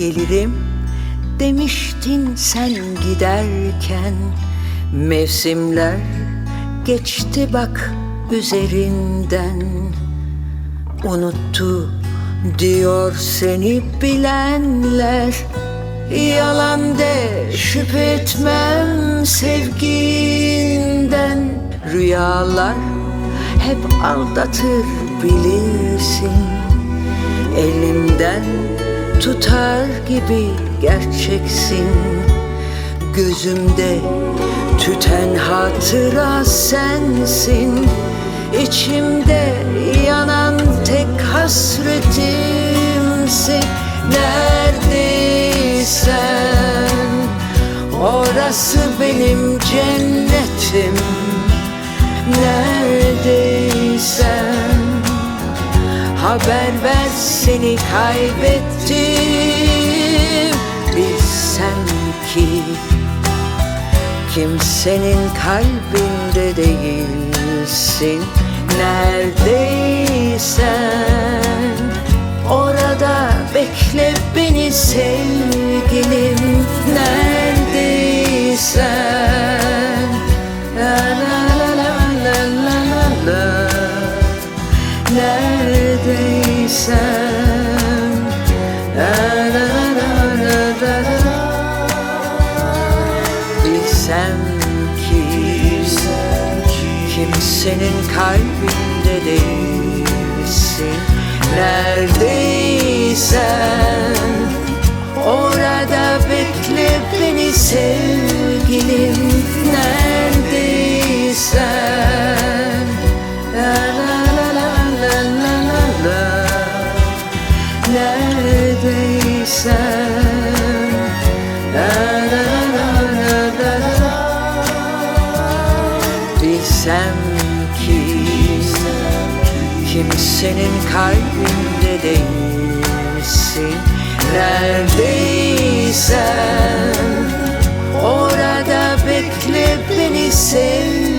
gelirim demiştin sen giderken. Mevsimler geçti bak üzerinden. Unuttu diyor seni bilenler. Yalan de şüphe etmem sevginden. Rüyalar hep aldatır bilirsin. Elimden tutar gibi gerçeksin. Gözümde tüten hatıra sensin. İçimde yanan tek hasretimsin. Neredeysen orası benim cennetim. Neredeysen haber ver, seni kaybettim. Bilsem ki kimsenin kalbinde değilsin. Neredeysen orada bekle beni sevgilim. Neredeysen la la la la la la la la. Neredeysen la la la la la la. Bilsem ki kimsenin kalbinde değilsin. Neredeysen orada bekle beni sevgilim. Neredeysen la la la la la la la la. Neredeysen la la la la la la. Bilsem ki kimsenin kalbinde değilsin. Neredeysen orada bekle beni sev.